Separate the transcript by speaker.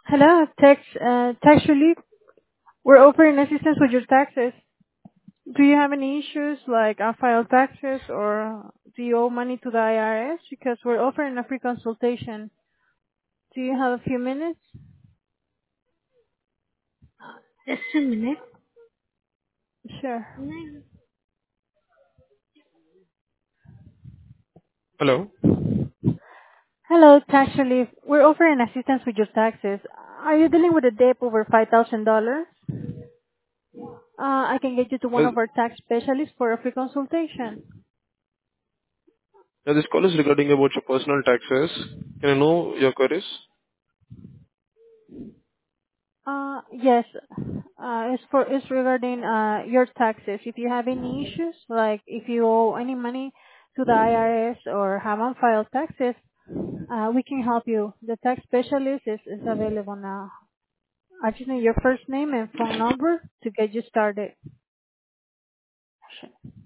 Speaker 1: Hello, tax relief. We're offering assistance with your taxes. Do you have any issues like unfiled taxes or do you owe money to the IRS? Because we're offering a free consultation. Do you have a few minutes?
Speaker 2: Just a minute.
Speaker 1: Sure.
Speaker 2: Hello.
Speaker 1: Hello, tax relief. We're offering assistance with your taxes. Are you dealing with a debt over $5,000? I can get you to one
Speaker 2: Uh,
Speaker 1: of our tax specialists for a free consultation.
Speaker 2: This call is regarding about your personal taxes. Can I know your queries?
Speaker 1: Yes. It's regarding your taxes. If you have any issues, like if you owe any money to the IRS or have unfiled taxes, we can help you. The tax specialist is available now. I just need your first name and phone number to get you started.